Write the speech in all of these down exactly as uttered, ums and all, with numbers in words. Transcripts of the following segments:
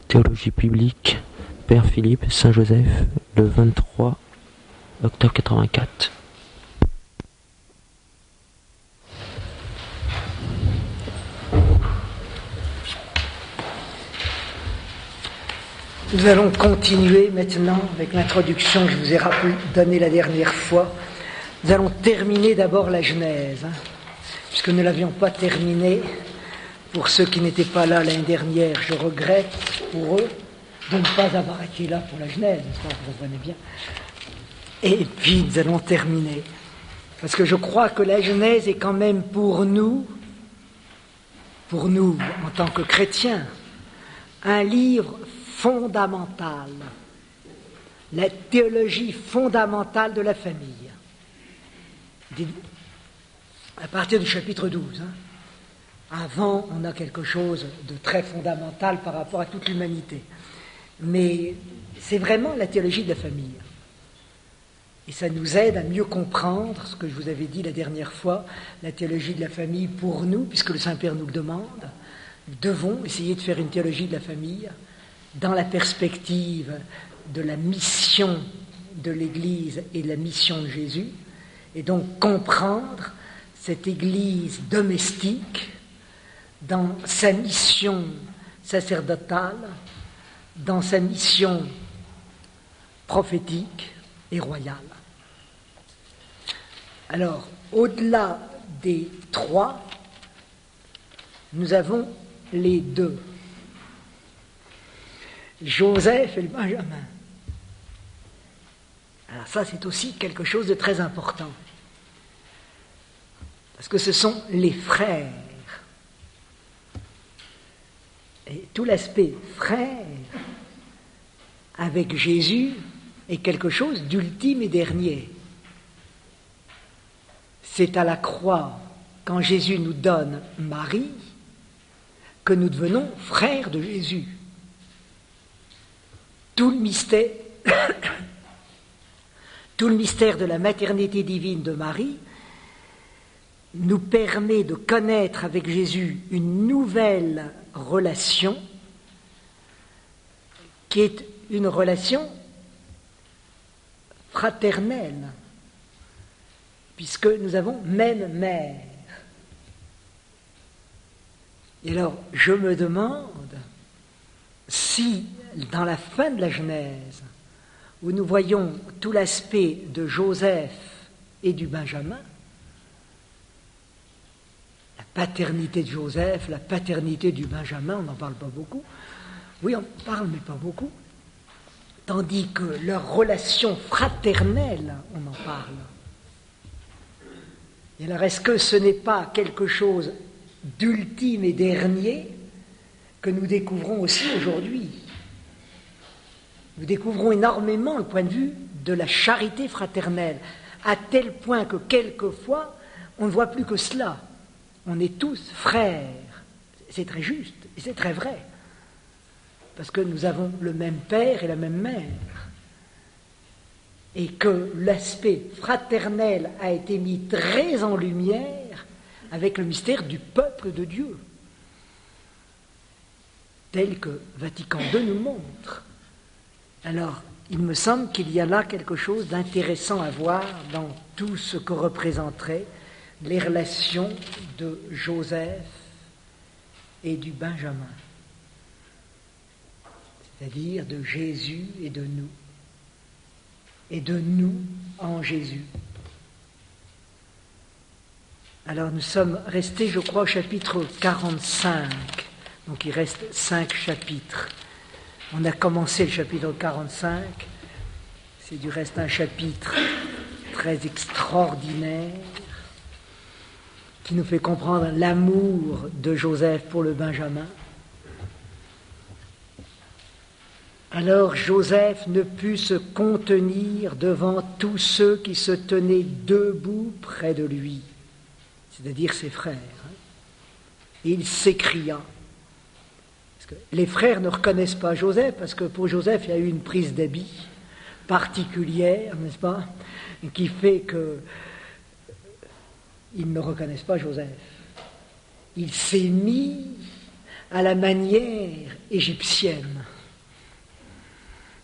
Théologie biblique, Père Philippe, Saint-Joseph, le vingt-trois octobre quatre-vingt-quatre. Nous allons continuer maintenant avec l'introduction que je vous ai rappelé, donnée la dernière fois. Nous allons terminer d'abord la Genèse, hein, puisque nous ne l'avions pas terminée. Pour ceux qui n'étaient pas là l'année dernière, je regrette pour eux de ne pas avoir été là pour la Genèse, n'est-ce pas, vous comprenez bien. Et puis nous allons terminer, parce que je crois que la Genèse est quand même pour nous, pour nous en tant que chrétiens, un livre fondamental, la théologie fondamentale de la famille. À partir du chapitre douze, hein. Avant, on a quelque chose de très fondamental par rapport à toute l'humanité. Mais c'est vraiment la théologie de la famille. Et ça nous aide à mieux comprendre ce que je vous avais dit la dernière fois, la théologie de la famille pour nous, puisque le Saint-Père nous le demande. Nous devons essayer de faire une théologie de la famille dans la perspective de la mission de l'Église et de la mission de Jésus, et donc comprendre cette Église domestique dans sa mission sacerdotale, dans sa mission prophétique et royale. Alors, au-delà des trois, nous avons les deux. Joseph et le Benjamin. Alors ça, c'est aussi quelque chose de très important. Parce que ce sont les frères. Et tout l'aspect frère avec Jésus est quelque chose d'ultime et dernier. C'est à la croix, quand Jésus nous donne Marie, que nous devenons frères de Jésus. Tout le mystère, tout le mystère de la maternité divine de Marie nous permet de connaître avec Jésus une nouvelle relation qui est une relation fraternelle, puisque nous avons même mère. Et alors, je me demande si, dans la fin de la Genèse, où nous voyons tout l'aspect de Joseph et du Benjamin, la paternité de Joseph, la paternité du Benjamin, on n'en parle pas beaucoup. Oui, on parle, mais pas beaucoup. Tandis que leur relation fraternelle, on en parle. Et alors, est-ce que ce n'est pas quelque chose d'ultime et dernier que nous découvrons aussi aujourd'hui? Nous découvrons énormément le point de vue de la charité fraternelle, à tel point que quelquefois, on ne voit plus que cela. On est tous frères. C'est très juste et c'est très vrai. Parce que nous avons le même père et la même mère. Et que l'aspect fraternel a été mis très en lumière avec le mystère du peuple de Dieu, tel que Vatican deux nous montre. Alors, il me semble qu'il y a là quelque chose d'intéressant à voir dans tout ce que représenteraient les relations de Joseph et du Benjamin, c'est-à-dire de Jésus et de nous, et de nous en Jésus. Alors nous sommes restés, je crois, au chapitre quarante-cinq, donc il reste cinq chapitres. On a commencé le chapitre quarante-cinq, c'est du reste un chapitre très extraordinaire, qui nous fait comprendre l'amour de Joseph pour le Benjamin. Alors Joseph ne put se contenir devant tous ceux qui se tenaient debout près de lui, c'est-à-dire ses frères. Et il s'écria. Parce que les frères ne reconnaissent pas Joseph, parce que pour Joseph, il y a eu une prise d'habit particulière, n'est-ce pas, qui fait que ils ne reconnaissent pas Joseph. Il s'est mis à la manière égyptienne.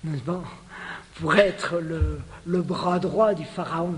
n'est-ce pas, pour être le, le bras droit du Pharaon.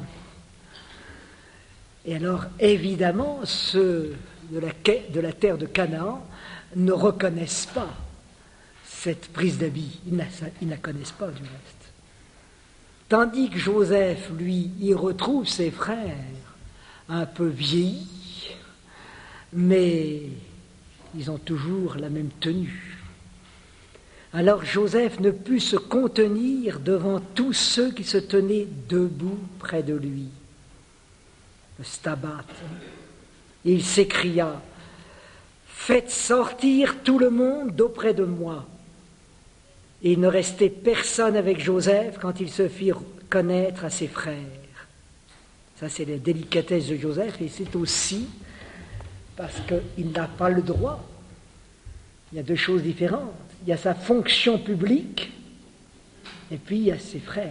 Et alors, évidemment, ceux de la, de la terre de Canaan ne reconnaissent pas cette prise d'habit. Ils ne la connaissent pas, du reste. Tandis que Joseph, lui, y retrouve ses frères un peu vieillis, mais ils ont toujours la même tenue. Alors Joseph ne put se contenir devant tous ceux qui se tenaient debout près de lui. Le Stabat. Et il s'écria, « Faites sortir tout le monde d'auprès de moi. » Et il ne restait personne avec Joseph quand il se fit connaître à ses frères. Ça, c'est la délicatesse de Joseph, et c'est aussi parce qu'il n'a pas le droit. Il y a deux choses différentes. Il y a sa fonction publique, et puis il y a ses frères.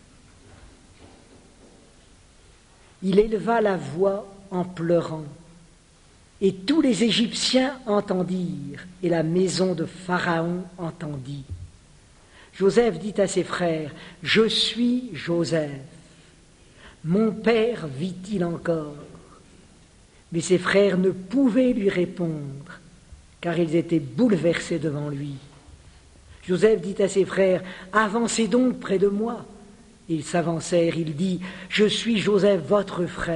Il éleva la voix en pleurant, et tous les Égyptiens entendirent, et la maison de Pharaon entendit. Joseph dit à ses frères, « Je suis Joseph. Mon père vit-il encore ?» Mais ses frères ne pouvaient lui répondre, car ils étaient bouleversés devant lui. Joseph dit à ses frères, « Avancez donc près de moi. » Ils s'avancèrent, il dit, « Je suis Joseph, votre frère. »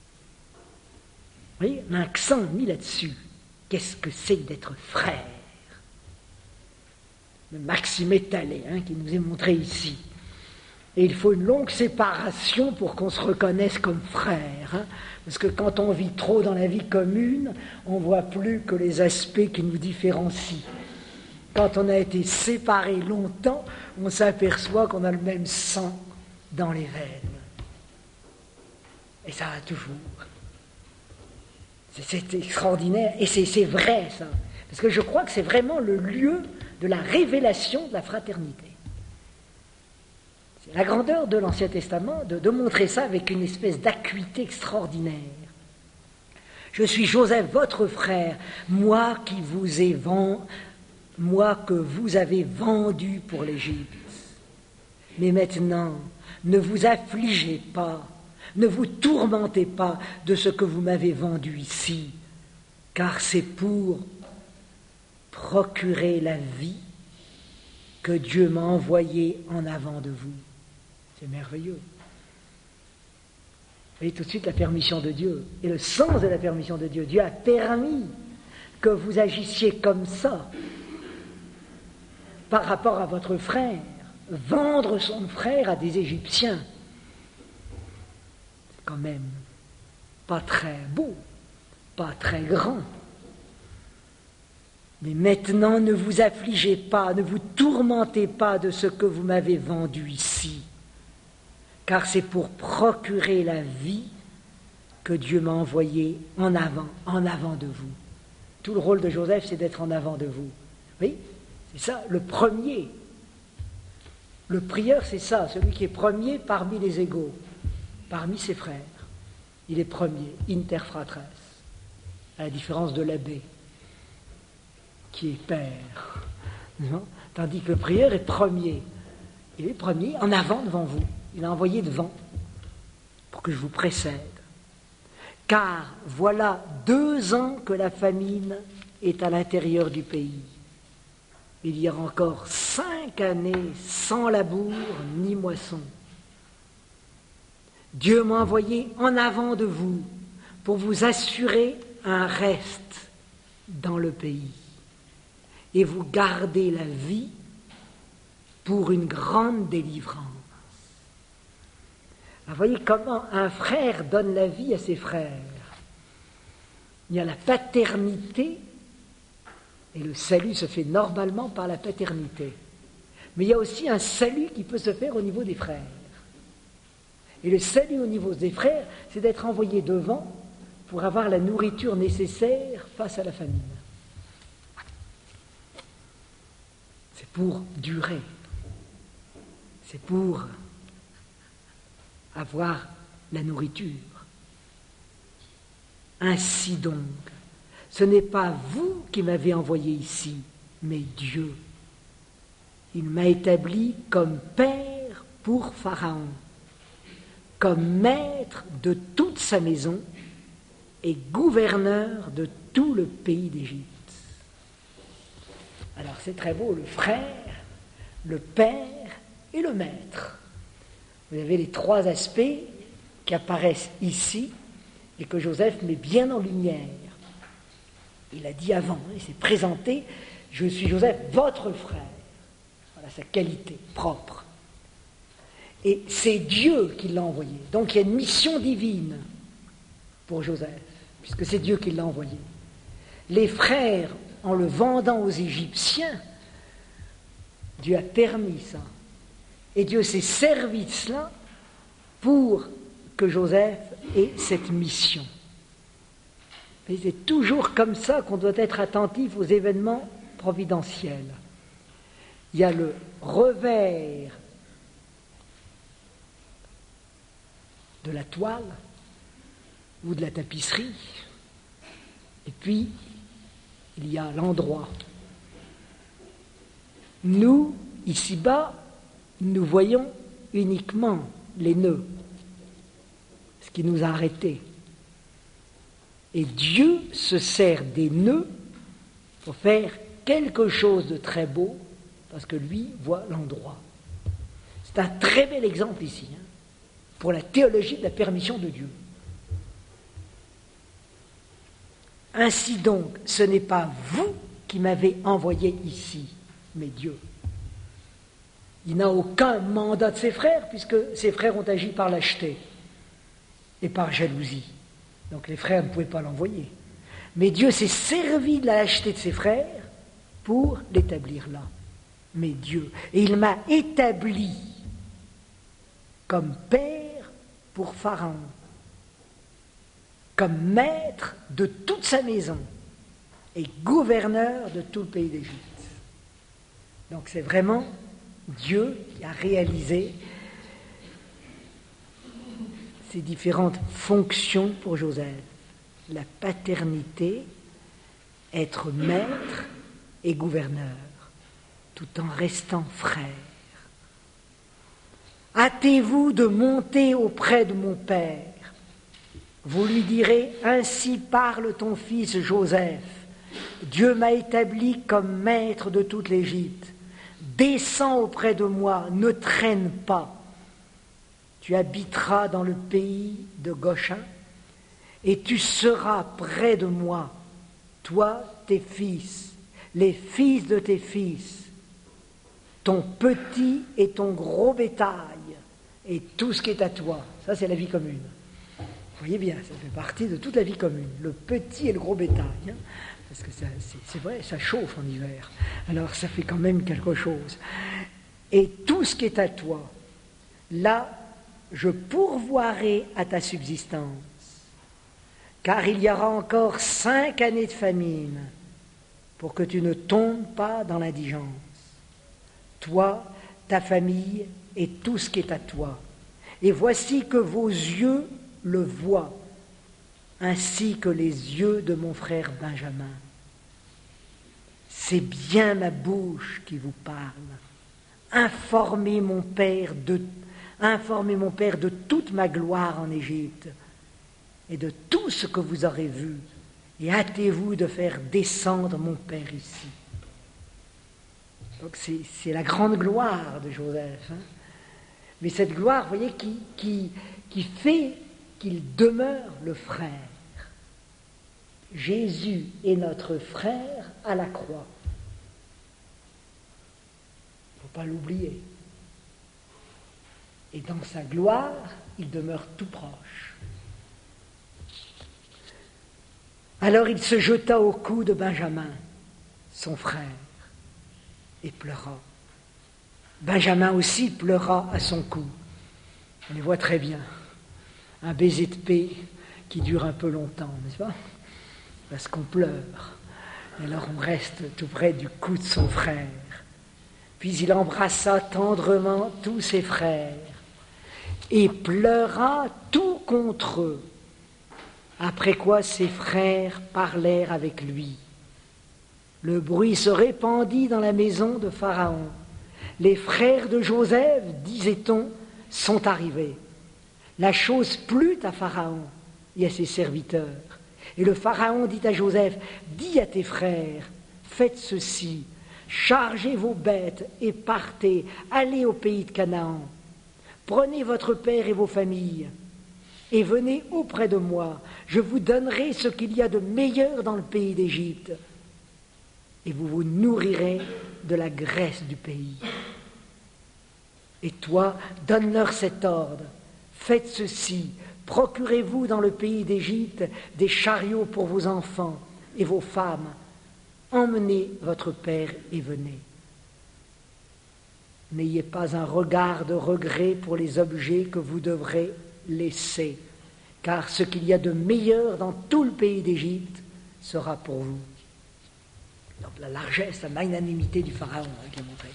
Vous voyez, un accent mis là-dessus. Qu'est-ce que c'est d'être frère? Le Maxime étalé, hein, qui nous est montré ici. Et il faut une longue séparation pour qu'on se reconnaisse comme frère. Hein, parce que quand on vit trop dans la vie commune, on ne voit plus que les aspects qui nous différencient. Quand on a été séparés longtemps, on s'aperçoit qu'on a le même sang dans les veines. Et ça va toujours. C'est, c'est extraordinaire. Et c'est, c'est vrai, ça. Parce que je crois que c'est vraiment le lieu de la révélation de la fraternité. C'est la grandeur de l'Ancien Testament de, de montrer ça avec une espèce d'acuité extraordinaire. Je suis Joseph, votre frère, moi qui vous ai vendu, moi que vous avez vendu pour l'Égypte. Mais maintenant, ne vous affligez pas, ne vous tourmentez pas de ce que vous m'avez vendu ici, car c'est pour procurer la vie que Dieu m'a envoyé en avant de vous. C'est merveilleux. Vous voyez tout de suite la permission de Dieu et le sens de la permission de Dieu. Dieu a permis que vous agissiez comme ça par rapport à votre frère. Vendre son frère à des Égyptiens, c'est quand même pas très beau, pas très grand. Mais maintenant, ne vous affligez pas, ne vous tourmentez pas de ce que vous m'avez vendu ici, car c'est pour procurer la vie que Dieu m'a envoyé en avant, en avant de vous. Tout le rôle de Joseph, c'est d'être en avant de vous. Oui, c'est ça, le premier. Le prieur, c'est ça, celui qui est premier parmi les égaux, parmi ses frères. Il est premier, inter fratres, à la différence de l'abbé, qui est père. Non? Tandis que le prieur est premier. Il est premier en avant devant vous. Il a envoyé devant pour que je vous précède. Car voilà deux ans que la famine est à l'intérieur du pays. Il y aura encore cinq années sans labour ni moisson. Dieu m'a envoyé en avant de vous pour vous assurer un reste dans le pays et vous garder la vie pour une grande délivrance. Alors, voyez comment un frère donne la vie à ses frères. Il y a la paternité, et le salut se fait normalement par la paternité. Mais il y a aussi un salut qui peut se faire au niveau des frères. Et le salut au niveau des frères, c'est d'être envoyé devant pour avoir la nourriture nécessaire face à la famine. C'est pour durer. C'est pour avoir la nourriture. Ainsi donc, ce n'est pas vous qui m'avez envoyé ici, mais Dieu. Il m'a établi comme père pour Pharaon, comme maître de toute sa maison et gouverneur de tout le pays d'Égypte. Alors c'est très beau, le frère, le père et le maître. Vous avez les trois aspects qui apparaissent ici et que Joseph met bien en lumière. Il a dit avant, il s'est présenté, je suis Joseph, votre frère. Voilà sa qualité propre. Et c'est Dieu qui l'a envoyé. Donc il y a une mission divine pour Joseph, puisque c'est Dieu qui l'a envoyé. Les frères, en le vendant aux Égyptiens, Dieu a permis ça. Et Dieu s'est servi de cela pour que Joseph ait cette mission. Et c'est toujours comme ça qu'on doit être attentif aux événements providentiels. Il y a le revers de la toile ou de la tapisserie, et puis il y a l'endroit. Nous, ici-bas, nous voyons uniquement les nœuds, ce qui nous a arrêtés. Et Dieu se sert des nœuds pour faire quelque chose de très beau, parce que lui voit l'endroit. C'est un très bel exemple ici, hein, pour la théologie de la permission de Dieu. Ainsi donc, ce n'est pas vous qui m'avez envoyé ici, mais Dieu. Il n'a aucun mandat de ses frères, puisque ses frères ont agi par lâcheté et par jalousie. Donc les frères ne pouvaient pas l'envoyer. Mais Dieu s'est servi de la lâcheté de ses frères pour l'établir là. Mais Dieu. Et il m'a établi comme père pour Pharaon, comme maître de toute sa maison et gouverneur de tout le pays d'Égypte. Donc c'est vraiment Dieu qui a réalisé ces différentes fonctions pour Joseph. La paternité, être maître et gouverneur, tout en restant frère. Hâtez-vous de monter auprès de mon père. Vous lui direz, ainsi parle ton fils Joseph. Dieu m'a établi comme maître de toute l'Égypte. Descends auprès de moi, ne traîne pas. Tu habiteras dans le pays de Goshen, et tu seras près de moi, toi, tes fils, les fils de tes fils, ton petit et ton gros bétail, et tout ce qui est à toi. Ça, c'est la vie commune. Vous voyez bien, ça fait partie de toute la vie commune, le petit et le gros bétail. Hein, parce que ça, c'est, c'est vrai, ça chauffe en hiver. Alors, ça fait quand même quelque chose. Et tout ce qui est à toi, là, je pourvoirai à ta subsistance, car il y aura encore cinq années de famine pour que tu ne tombes pas dans l'indigence. Toi, ta famille et tout ce qui est à toi. Et voici que vos yeux le voient, ainsi que les yeux de mon frère Benjamin. C'est bien ma bouche qui vous parle. Informez mon père de Informez mon père de toute ma gloire en Égypte et de tout ce que vous aurez vu, et hâtez-vous de faire descendre mon père ici. Donc c'est, c'est la grande gloire de Joseph. Hein. Mais cette gloire, vous voyez, qui, qui, qui fait qu'il demeure le frère. Jésus est notre frère à la croix. Il ne faut pas l'oublier. Et dans sa gloire, il demeure tout proche. Alors il se jeta au cou de Benjamin, son frère, et pleura. Benjamin aussi pleura à son cou. On les voit très bien. Un baiser de paix qui dure un peu longtemps, n'est-ce pas? Parce qu'on pleure. Et alors on reste tout près du cou de son frère. Puis il embrassa tendrement tous ses frères et pleura tout contre eux. Après quoi ses frères parlèrent avec lui. Le bruit se répandit dans la maison de Pharaon, Les frères de Joseph, disait-on, sont arrivés. La chose plut à Pharaon et à ses serviteurs. Et le Pharaon dit à Joseph, dis à tes frères, faites ceci, chargez vos bêtes et partez, allez au pays de Canaan. Prenez votre père et vos familles et venez auprès de moi. Je vous donnerai ce qu'il y a de meilleur dans le pays d'Égypte et vous vous nourrirez de la graisse du pays. Et toi, donne-leur cet ordre. Faites ceci, procurez-vous dans le pays d'Égypte des chariots pour vos enfants et vos femmes. Emmenez votre père et venez. N'ayez pas un regard de regret pour les objets que vous devrez laisser, car ce qu'il y a de meilleur dans tout le pays d'Égypte sera pour vous. Donc la largesse, la magnanimité du Pharaon hein, qui est montrée.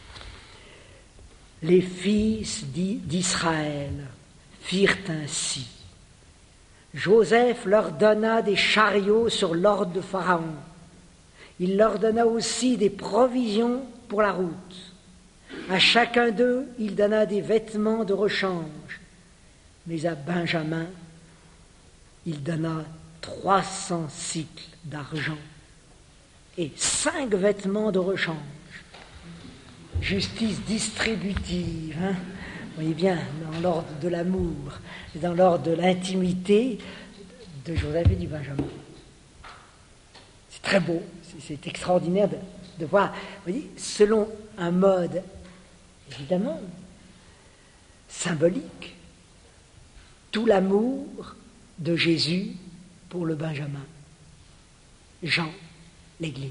Les fils d'Israël firent ainsi. Joseph leur donna des chariots sur l'ordre de Pharaon. Il leur donna aussi des provisions pour la route. À chacun d'eux, il donna des vêtements de rechange. Mais à Benjamin, il donna trois cents cycles d'argent et cinq vêtements de rechange. Justice distributive, hein. Vous voyez bien, dans l'ordre de l'amour, dans l'ordre de l'intimité de Joseph et du Benjamin. C'est très beau, c'est, c'est extraordinaire de, de voir, vous voyez, selon un mode, évidemment, symbolique, tout l'amour de Jésus pour le Benjamin, Jean, l'Église.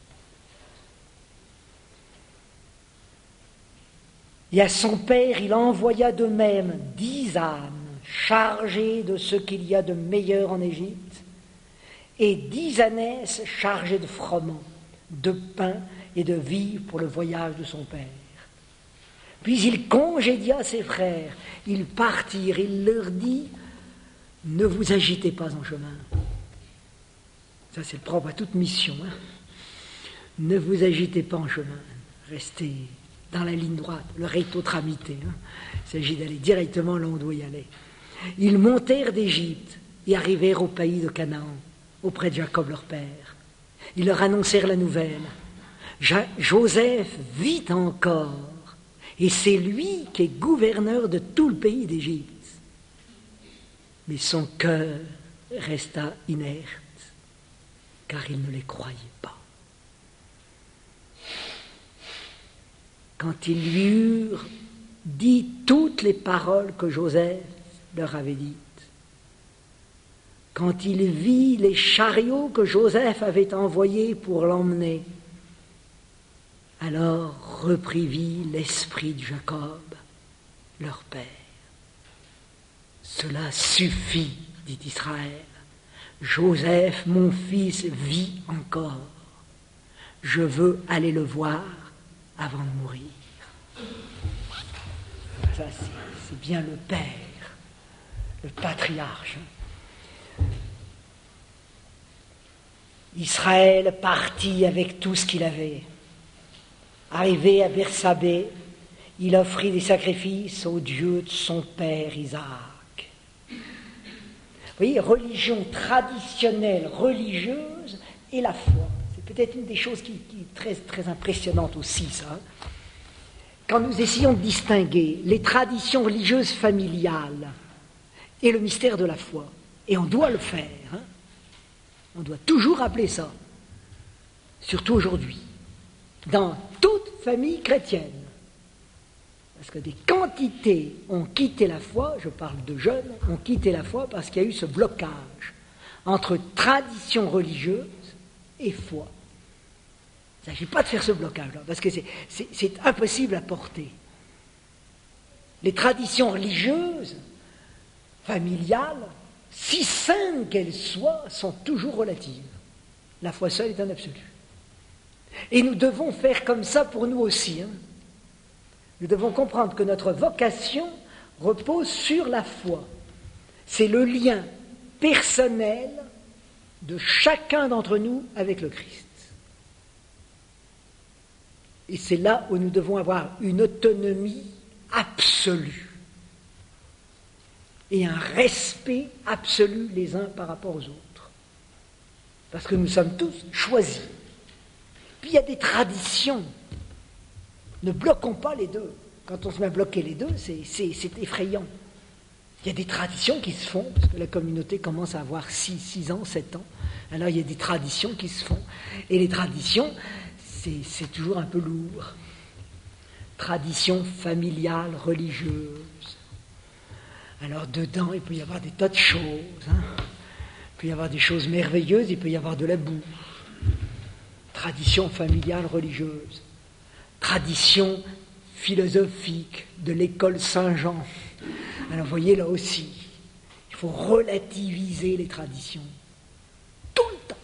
Et à son père, il envoya de même dix ânes chargées de ce qu'il y a de meilleur en Égypte, et dix ânesses chargées de froment, de pain et de vivres pour le voyage de son père. Puis il congédia ses frères, ils partirent, il leur dit, ne vous agitez pas en chemin. Ça c'est le propre à toute mission. Hein. Ne vous agitez pas en chemin, restez dans la ligne droite, le recto tramite. Hein. Il s'agit d'aller directement là où on doit y aller. Ils montèrent d'Égypte et arrivèrent au pays de Canaan, auprès de Jacob leur père. Ils leur annoncèrent la nouvelle. Ja- Joseph vit encore, et c'est lui qui est gouverneur de tout le pays d'Égypte. Mais son cœur resta inerte, car il ne les croyait pas. Quand ils lui eurent dit toutes les paroles que Joseph leur avait dites, quand il vit les chariots que Joseph avait envoyés pour l'emmener, alors reprit vie l'esprit de Jacob, leur père. Cela suffit, dit Israël. Joseph, mon fils, vit encore. Je veux aller le voir avant de mourir. Ça, c'est, c'est bien le père, le patriarche. Israël partit avec tout ce qu'il avait. Arrivé à Bersabée, il offrit des sacrifices au Dieu de son père Isaac. Vous voyez, religion traditionnelle, religieuse et la foi. C'est peut-être une des choses qui, qui est très, très impressionnante aussi, ça. Quand nous essayons de distinguer les traditions religieuses familiales et le mystère de la foi, et on doit le faire, hein, on doit toujours rappeler ça, surtout aujourd'hui, dans toute famille chrétienne. Parce que des quantités ont quitté la foi, je parle de jeunes, ont quitté la foi parce qu'il y a eu ce blocage entre tradition religieuse et foi. Il ne s'agit pas de faire ce blocage-là, parce que c'est, c'est, c'est impossible à porter. Les traditions religieuses, familiales, si saines qu'elles soient, sont toujours relatives. La foi seule est un absolu. Et nous devons faire comme ça pour nous aussi. Hein. Nous devons comprendre que notre vocation repose sur la foi. C'est le lien personnel de chacun d'entre nous avec le Christ. Et c'est là où nous devons avoir une autonomie absolue et un respect absolu les uns par rapport aux autres. Parce que nous sommes tous choisis. Puis il y a des traditions. Ne bloquons pas les deux. Quand on se met à bloquer les deux, c'est, c'est, c'est effrayant. Il y a des traditions qui se font, parce que la communauté commence à avoir six ans, sept ans. Alors il y a des traditions qui se font. Et les traditions, c'est, c'est toujours un peu lourd. Tradition familiale, religieuse. Alors dedans, il peut y avoir des tas de choses. Hein. Il peut y avoir des choses merveilleuses, il peut y avoir de la boue. Tradition familiale, religieuse. Tradition philosophique de l'école Saint-Jean. Alors vous voyez, là aussi, il faut relativiser les traditions. Tout le temps.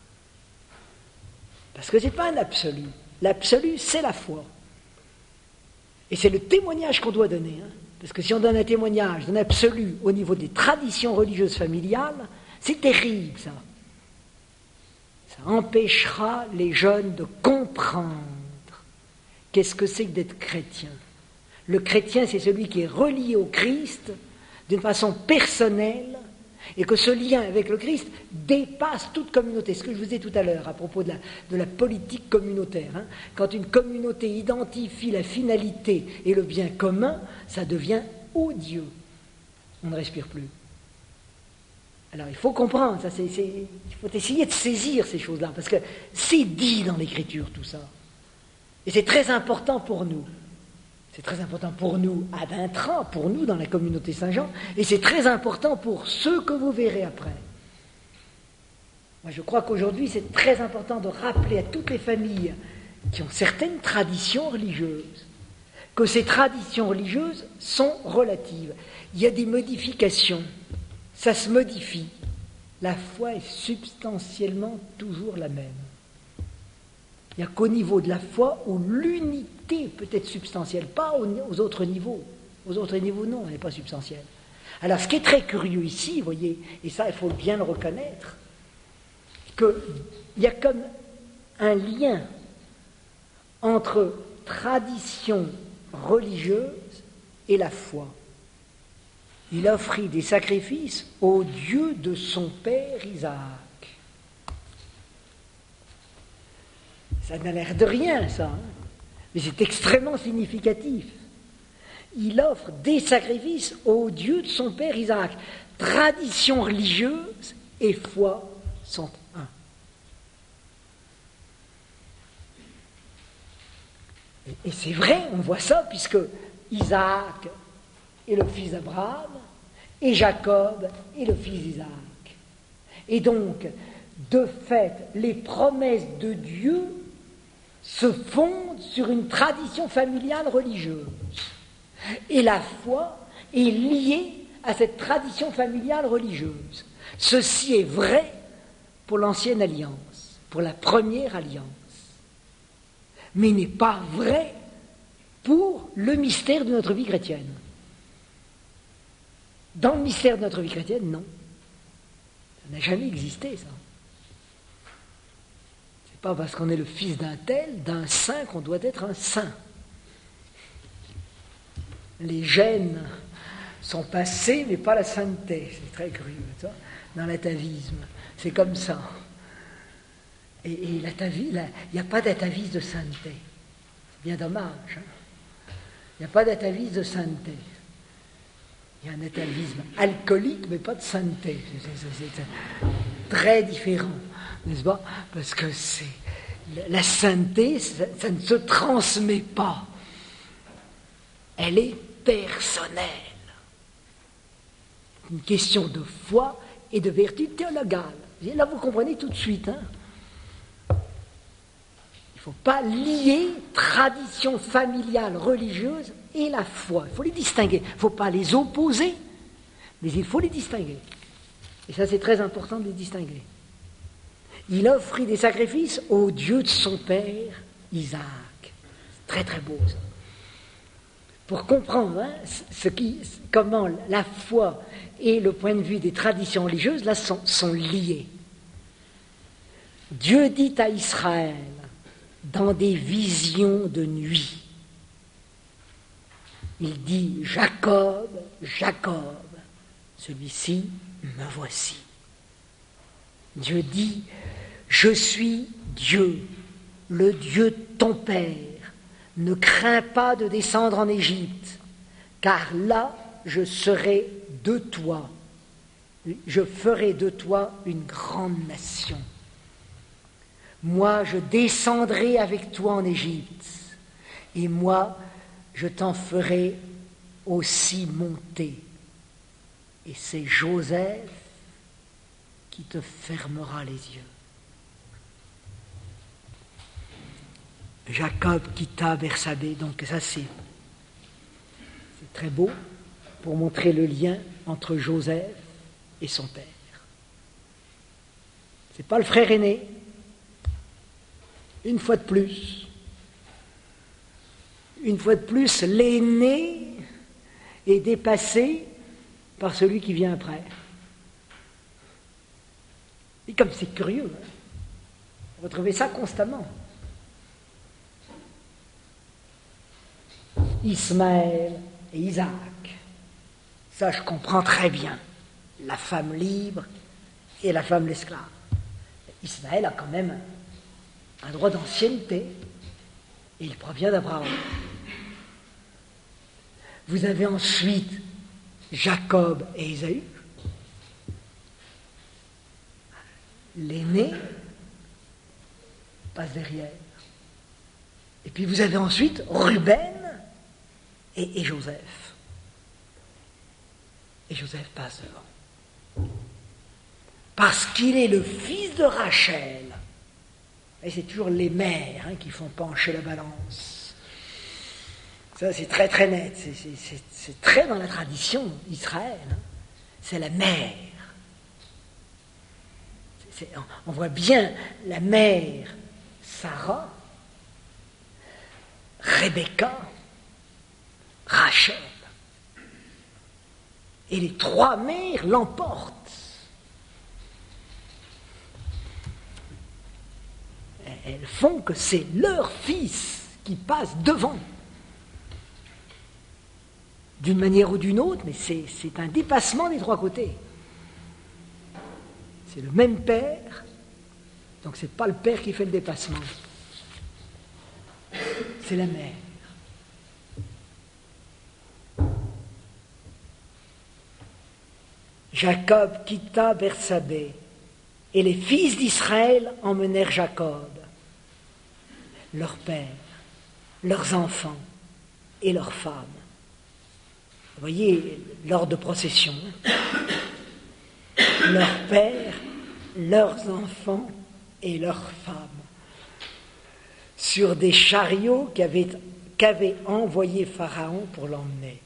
Parce que ce n'est pas un absolu. L'absolu, c'est la foi. Et c'est le témoignage qu'on doit donner. Hein. Parce que si on donne un témoignage d'un absolu au niveau des traditions religieuses familiales, c'est terrible, ça. Ça empêchera les jeunes de comprendre qu'est-ce que c'est que d'être chrétien. Le chrétien, c'est celui qui est relié au Christ d'une façon personnelle, et que ce lien avec le Christ dépasse toute communauté. Ce que je vous ai dit tout à l'heure à propos de la, de la politique communautaire. Hein. Quand une communauté identifie la finalité et le bien commun, ça devient odieux. On ne respire plus. Alors il faut comprendre, ça, c'est, c'est, il faut essayer de saisir ces choses-là, parce que c'est dit dans l'Écriture tout ça. Et c'est très important pour nous. C'est très important pour nous à d'intra, pour nous dans la communauté Saint-Jean, et c'est très important pour ceux que vous verrez après. Moi, je crois qu'aujourd'hui, c'est très important de rappeler à toutes les familles qui ont certaines traditions religieuses que ces traditions religieuses sont relatives. Il y a des modifications, ça se modifie. La foi est substantiellement toujours la même. Il n'y a qu'au niveau de la foi où l'unité peut être substantielle, pas aux autres niveaux. Aux autres niveaux, non, elle n'est pas substantielle. Alors, ce qui est très curieux ici, vous voyez, et ça, il faut bien le reconnaître, qu'il y a comme un lien entre tradition religieuse et la foi. Il offrit des sacrifices au Dieu de son père Isaac. Ça n'a l'air de rien, ça, hein, mais c'est extrêmement significatif. Il offre des sacrifices au Dieu de son père Isaac. Tradition religieuse et foi sont un. Et, et c'est vrai, on voit ça, puisque Isaac est le fils d'Abraham, et Jacob est le fils d'Isaac. Et donc, de fait, les promesses de Dieu se fondent sur une tradition familiale religieuse. Et la foi est liée à cette tradition familiale religieuse. Ceci est vrai pour l'ancienne alliance, pour la première alliance. Mais n'est pas vrai pour le mystère de notre vie chrétienne. Dans le mystère de notre vie chrétienne, non. Ça n'a jamais existé, ça. C'est pas parce qu'on est le fils d'un tel, d'un saint, qu'on doit être un saint. Les gènes sont passés, mais pas la sainteté. C'est très curieux, ça, dans l'atavisme. C'est comme ça. Et, et il n'y a pas d'atavisme de sainteté. C'est bien dommage. Hein. Il n'y a pas d'atavisme de sainteté. Il y a un atavisme alcoolique, mais pas de sainteté. C'est, c'est, c'est, c'est très différent, n'est-ce pas? Parce que c'est la sainteté, ça, ça ne se transmet pas. Elle est personnelle. Une question de foi et de vertu théologale. Là, vous comprenez tout de suite. Hein? Il ne faut pas lier tradition familiale, religieuse et la foi. Il faut les distinguer. Il ne faut pas les opposer, mais il faut les distinguer. Et ça, c'est très important de les distinguer. Il offrit des sacrifices au Dieu de son père, Isaac. C'est très très beau, ça. Pour comprendre hein, ce qui, comment la foi et le point de vue des traditions religieuses, là, sont, sont liés. Dieu dit à Israël, dans des visions de nuit. Il dit « Jacob, Jacob », celui-ci « me voici ». Dieu dit « Je suis Dieu, le Dieu de ton père. Ne crains pas de descendre en Égypte, car là je serai de toi. Je ferai de toi une grande nation. Moi, je descendrai avec toi en Égypte, et moi, je t'en ferai aussi monter. Et c'est Joseph qui te fermera les yeux. Jacob quitta Bersabée, donc ça c'est, c'est très beau pour montrer le lien entre Joseph et son père. C'est pas le frère aîné, une fois de plus. Une fois de plus, l'aîné est dépassé par celui qui vient après. Et comme c'est curieux, hein, vous retrouvez ça constamment. Ismaël et Isaac, ça je comprends très bien, la femme libre et la femme l'esclave. Ismaël a quand même un droit d'ancienneté et il provient d'Abraham. Vous avez ensuite Jacob et Ésaü. L'aîné passe derrière. Et puis vous avez ensuite Ruben et, et Joseph. Et Joseph passe devant. Parce qu'il est le fils de Rachel. Et c'est toujours les mères hein, qui font pencher la balance. Ça, c'est très très net. C'est, c'est, c'est, c'est très dans la tradition d'Israël. Hein. C'est la mère. C'est, c'est, on voit bien la mère Sarah, Rebecca, Rachel. Et les trois mères l'emportent. Elles font que c'est leur fils qui passe devant. D'une manière ou d'une autre, mais c'est, c'est un dépassement des trois côtés. C'est le même père, donc c'est pas le père qui fait le dépassement. C'est la mère. Jacob quitta Bersabée, et les fils d'Israël emmenèrent Jacob, leur père, leurs enfants et leurs femmes. Vous voyez l'ordre de procession. Leur père, leurs enfants et leurs femmes, sur des chariots qu'avait, qu'avait envoyé Pharaon pour l'emmener.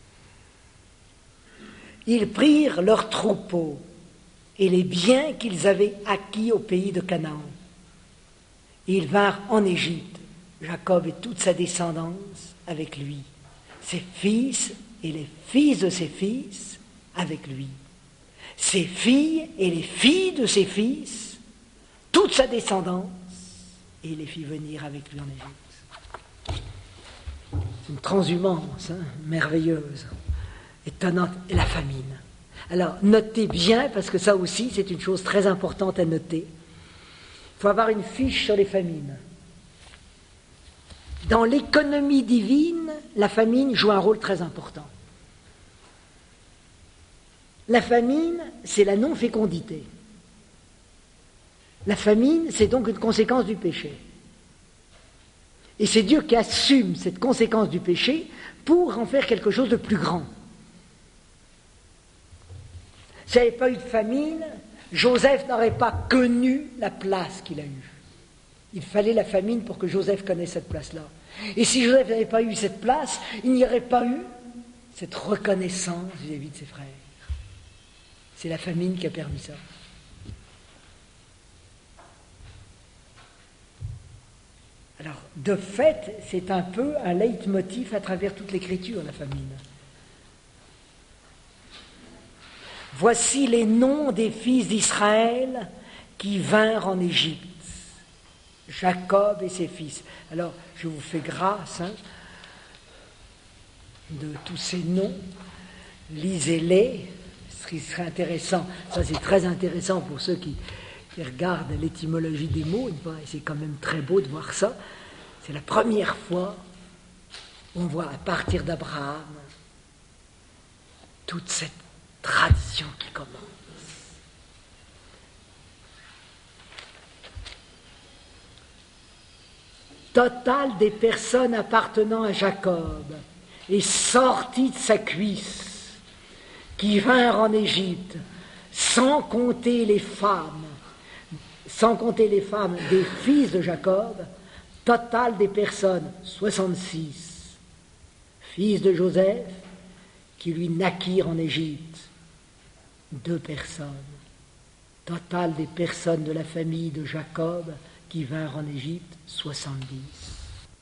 Ils prirent leurs troupeaux et les biens qu'ils avaient acquis au pays de Canaan. Ils vinrent en Égypte, Jacob et toute sa descendance avec lui, ses fils et les fils de ses fils avec lui, ses filles et les filles de ses fils, toute sa descendance, et il les fit venir avec lui en Égypte. C'est une transhumance hein, merveilleuse, étonnante, et la famine. Alors, notez bien, parce que ça aussi, c'est une chose très importante à noter. Il faut avoir une fiche sur les famines. Dans l'économie divine, la famine joue un rôle très important. La famine, c'est la non-fécondité. La famine, c'est donc une conséquence du péché. Et c'est Dieu qui assume cette conséquence du péché pour en faire quelque chose de plus grand. S'il n'y avait pas eu de famine, Joseph n'aurait pas connu la place qu'il a eue. Il fallait la famine pour que Joseph connaisse cette place-là. Et si Joseph n'avait pas eu cette place, il n'y aurait pas eu cette reconnaissance vis-à-vis de ses frères. C'est la famine qui a permis ça. Alors, de fait, c'est un peu un leitmotiv à travers toute l'Écriture, la famine. Voici les noms des fils d'Israël qui vinrent en Égypte. Jacob et ses fils. Alors, je vous fais grâce hein, de tous ces noms. Lisez-les. Ce qui serait intéressant, ça c'est très intéressant pour ceux qui, qui regardent l'étymologie des mots, et c'est quand même très beau de voir ça. C'est la première fois où on voit à partir d'Abraham toute cette tradition qui commence. Total des personnes appartenant à Jacob est sorti de sa cuisse, qui vinrent en Égypte, sans compter les femmes, sans compter les femmes des fils de Jacob, total des personnes, soixante-six, fils de Joseph, qui lui naquirent en Égypte, deux personnes. Total des personnes de la famille de Jacob qui vinrent en Égypte, soixante-dix.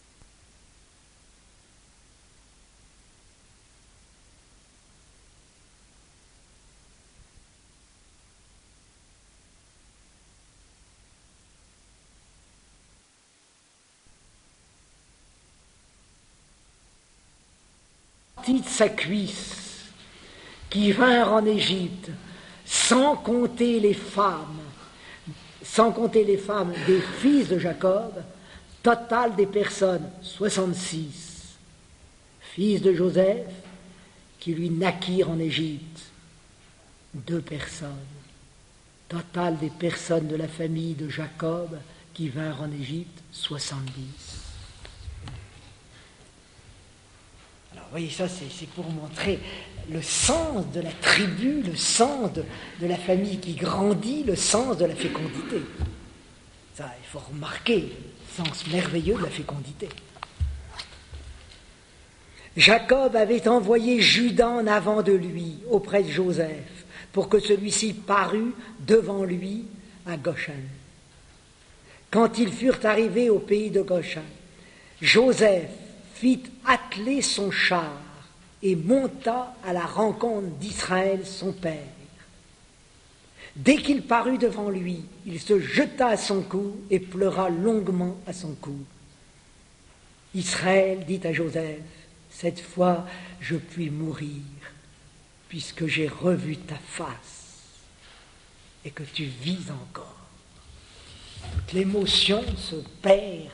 De sa cuisse, qui vinrent en Égypte, sans compter les femmes, sans compter les femmes des fils de Jacob, total des personnes, soixante-six, fils de Joseph, qui lui naquirent en Égypte, deux personnes. Total des personnes de la famille de Jacob, qui vinrent en Égypte, soixante-dix. Vous voyez, ça, c'est, c'est pour montrer le sens de la tribu, le sens de, de la famille qui grandit, le sens de la fécondité. Ça, il faut remarquer le sens merveilleux de la fécondité. Jacob avait envoyé Juda en avant de lui, auprès de Joseph, pour que celui-ci parût devant lui à Goshen. Quand ils furent arrivés au pays de Goshen, Joseph fit atteler son char et monta à la rencontre d'Israël, son père. Dès qu'il parut devant lui, il se jeta à son cou et pleura longuement à son cou. Israël dit à Joseph, « Cette fois, je puis mourir, puisque j'ai revu ta face et que tu vis encore. » Toute l'émotion, ce père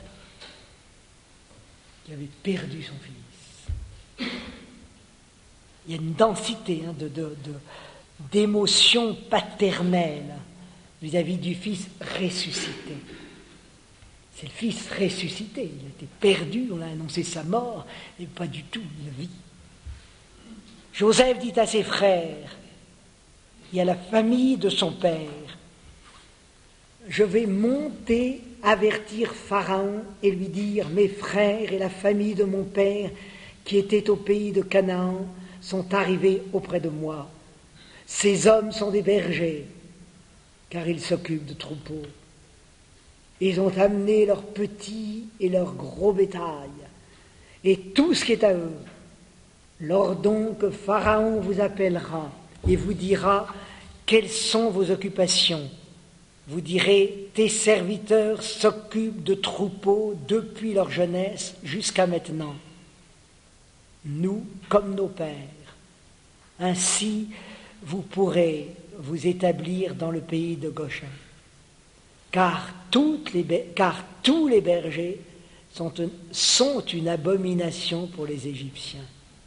qui avait perdu son fils. Il y a une densité hein, de, de, de, d'émotions paternelles vis-à-vis du fils ressuscité. C'est le fils ressuscité. Il était perdu, on a annoncé sa mort, et pas du tout, il vit. Joseph dit à ses frères et à la famille de son père, « Je vais monter avertir Pharaon et lui dire, mes frères et la famille de mon père qui étaient au pays de Canaan sont arrivés auprès de moi. Ces hommes sont des bergers, car ils s'occupent de troupeaux. Ils ont amené leurs petits et leurs gros bétail, et tout ce qui est à eux. Lors donc que Pharaon vous appellera et vous dira, quelles sont vos occupations ? Vous direz, tes serviteurs s'occupent de troupeaux depuis leur jeunesse jusqu'à maintenant. Nous, comme nos pères. Ainsi, vous pourrez vous établir dans le pays de Goshen. Car, toutes les, car tous les bergers sont, un, sont une abomination pour les Égyptiens.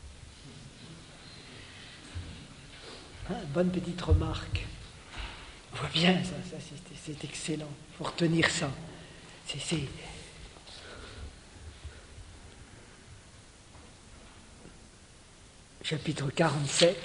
Hein, bonne petite remarque. On voit bien ça, ça c'est, c'est excellent. Il faut retenir ça. C'est, c'est... Chapitre quarante-sept.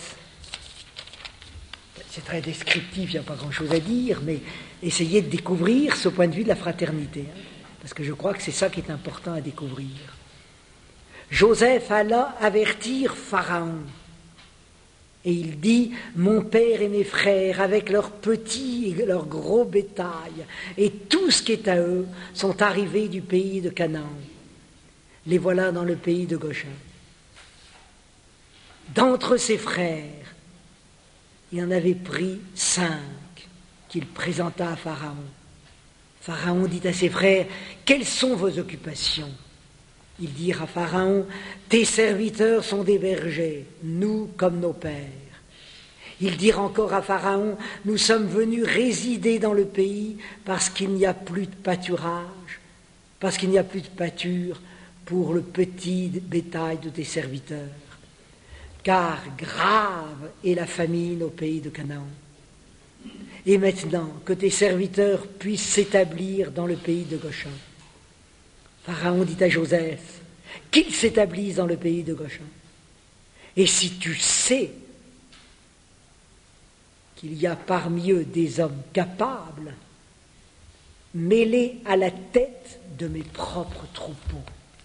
C'est très descriptif, il n'y a pas grand-chose à dire, mais essayez de découvrir ce point de vue de la fraternité, hein, parce que je crois que c'est ça qui est important à découvrir. Joseph alla avertir Pharaon. Et il dit, mon père et mes frères, avec leurs petits et leurs gros bétail, et tout ce qui est à eux, sont arrivés du pays de Canaan. Les voilà dans le pays de Goshen. D'entre ses frères, il en avait pris cinq qu'il présenta à Pharaon. Pharaon dit à ses frères, « Quelles sont vos occupations ?» Ils dirent à Pharaon, « Tes serviteurs sont des bergers, nous comme nos pères. » Ils dirent encore à Pharaon, « Nous sommes venus résider dans le pays parce qu'il n'y a plus de pâturage, parce qu'il n'y a plus de pâture pour le petit bétail de tes serviteurs. Car grave est la famine au pays de Canaan. Et maintenant, que tes serviteurs puissent s'établir dans le pays de Goshen. » Pharaon dit à Joseph, « Qu'ils s'établissent dans le pays de Goshen. Et si tu sais qu'il y a parmi eux des hommes capables, mets-les à la tête de mes propres troupeaux. »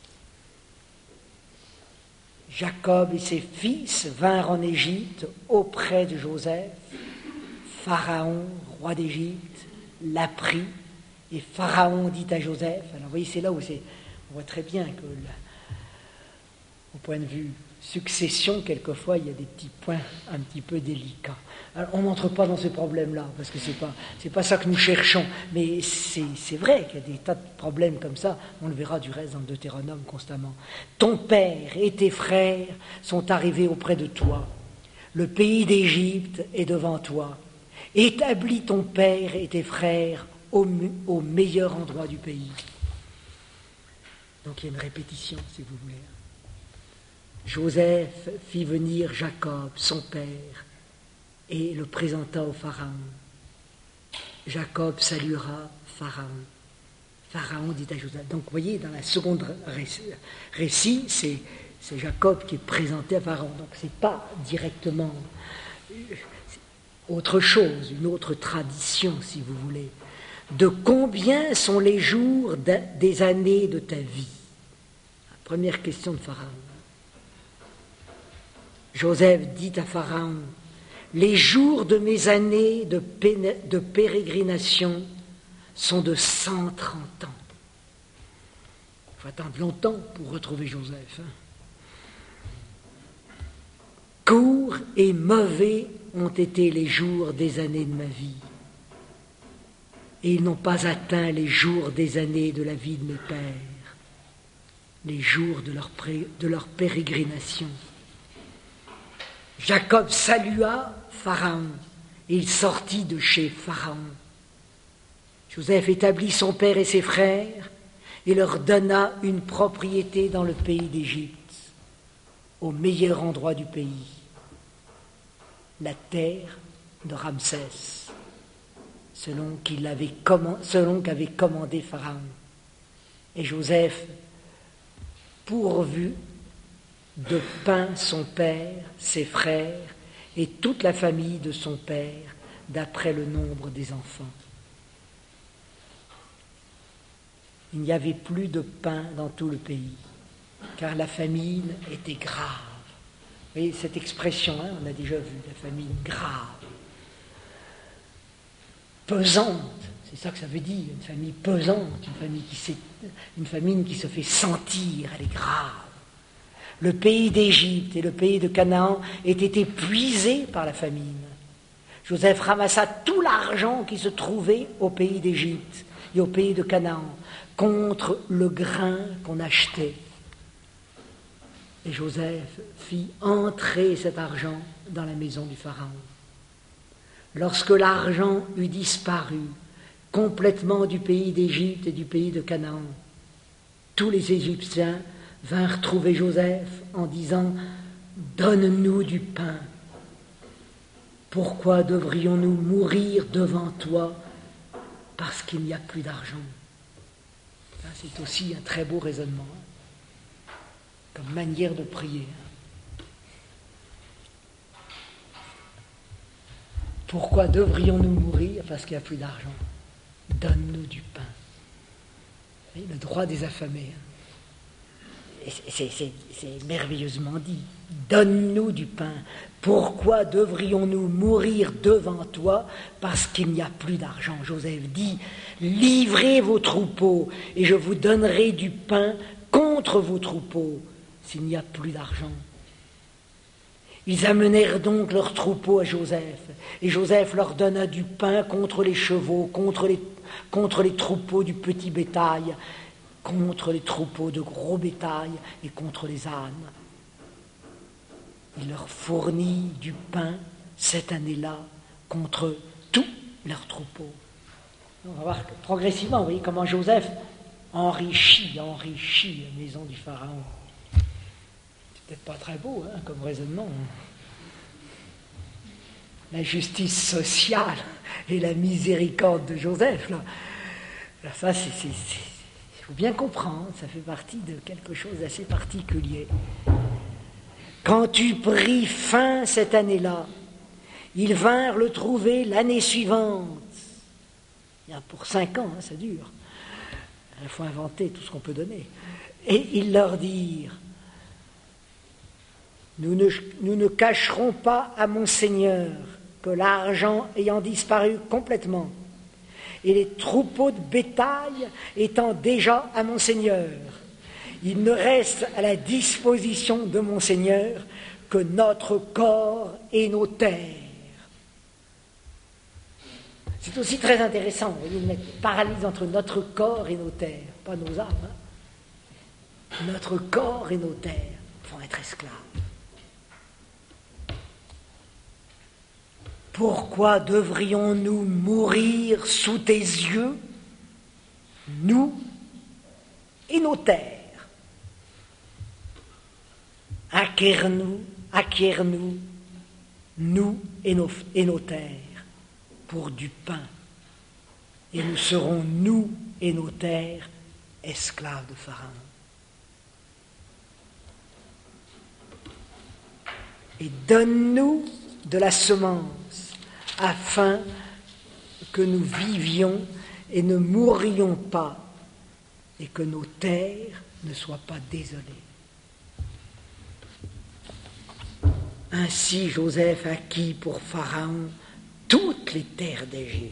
Jacob et ses fils vinrent en Égypte auprès de Joseph. Pharaon, roi d'Égypte, l'apprit, et Pharaon dit à Joseph, alors vous voyez, c'est là où c'est, on voit très bien que, là, au point de vue succession, quelquefois, il y a des petits points un petit peu délicats. Alors, on n'entre pas dans ce problème-là, parce que c'est pas, c'est pas ça que nous cherchons, mais c'est, c'est vrai qu'il y a des tas de problèmes comme ça, on le verra du reste dans le Deutéronome constamment. Ton père et tes frères sont arrivés auprès de toi, le pays d'Égypte est devant toi, établis ton père et tes frères au, au meilleur endroit du pays. Donc il y a une répétition, si vous voulez. Joseph fit venir Jacob, son père, et le présenta au Pharaon. Jacob salua Pharaon. Pharaon dit à Joseph. Donc vous voyez, dans la seconde récit, récit c'est, c'est Jacob qui est présenté à Pharaon. Donc c'est pas directement autre chose, une autre tradition, si vous voulez. De combien sont les jours des années de ta vie? Première question de Pharaon. Joseph dit à Pharaon, les jours de mes années de, péné- de pérégrination sont de cent trente ans. Il faut attendre longtemps pour retrouver Joseph. Hein. Courts et mauvais ont été les jours des années de ma vie. Et ils n'ont pas atteint les jours des années de la vie de mes pères, les jours de leur, pré- de leur pérégrination. Jacob salua Pharaon, et il sortit de chez Pharaon. Joseph établit son père et ses frères, et leur donna une propriété dans le pays d'Égypte, au meilleur endroit du pays, la terre de Ramsès, selon qu'il avait commandé, selon qu'avait commandé Pharaon. Et Joseph pourvu de pain son père, ses frères et toute la famille de son père, d'après le nombre des enfants. Il n'y avait plus de pain dans tout le pays, car la famine était grave. Vous voyez cette expression, hein, on a déjà vu, la famine grave, pesante, c'est ça que ça veut dire, une famille pesante, une famille qui s'est, une famine qui se fait sentir, elle est grave. Le pays d'Égypte et le pays de Canaan étaient épuisés par la famine. Joseph ramassa tout l'argent qui se trouvait au pays d'Égypte et au pays de Canaan contre le grain qu'on achetait. Et Joseph fit entrer cet argent dans la maison du Pharaon. Lorsque l'argent eut disparu complètement du pays d'Égypte et du pays de Canaan, tous les Égyptiens vinrent trouver Joseph en disant « Donne-nous du pain. Pourquoi devrions-nous mourir devant toi parce qu'il n'y a plus d'argent ?» C'est aussi un très beau raisonnement, hein, comme manière de prier. Pourquoi devrions-nous mourir parce qu'il n'y a plus d'argent? Donne-nous du pain. Et le droit des affamés. Hein. C'est, c'est, c'est merveilleusement dit. Donne-nous du pain. Pourquoi devrions-nous mourir devant toi parce qu'il n'y a plus d'argent? Joseph dit, livrez vos troupeaux et je vous donnerai du pain contre vos troupeaux s'il n'y a plus d'argent. Ils amenèrent donc leurs troupeaux à Joseph et Joseph leur donna du pain contre les chevaux, contre les, contre les troupeaux du petit bétail, contre les troupeaux de gros bétail et contre les ânes. Il leur fournit du pain cette année-là contre tous leurs troupeaux. On va voir que progressivement, vous voyez comment Joseph enrichit, enrichit la maison du Pharaon. C'est peut-être pas très beau hein, comme raisonnement. La justice sociale et la miséricorde de Joseph, là. Alors ça, c'est, c'est, c'est, il faut bien comprendre, ça fait partie de quelque chose d'assez particulier. Quand tu pris fin cette année-là, ils vinrent le trouver l'année suivante. Il y a pour cinq ans, hein, ça dure. Il faut inventer tout ce qu'on peut donner. Et ils leur dirent, nous ne, nous ne cacherons pas à mon Seigneur que l'argent ayant disparu complètement et les troupeaux de bétail étant déjà à mon Seigneur, il ne reste à la disposition de mon Seigneur que notre corps et nos terres. C'est aussi très intéressant, vous voyez, de mettre le parallèle entre notre corps et nos terres, pas nos âmes. Hein. Notre corps et nos terres vont être esclaves. Pourquoi devrions-nous mourir sous tes yeux, nous et nos terres? Acquiers-nous, acquiers-nous, nous et nos, et nos terres, pour du pain, et nous serons, nous et nos terres, esclaves de Pharaon. Et donne-nous de la semence, afin que nous vivions et ne mourions pas, et que nos terres ne soient pas désolées. Ainsi Joseph acquit pour Pharaon toutes les terres d'Égypte.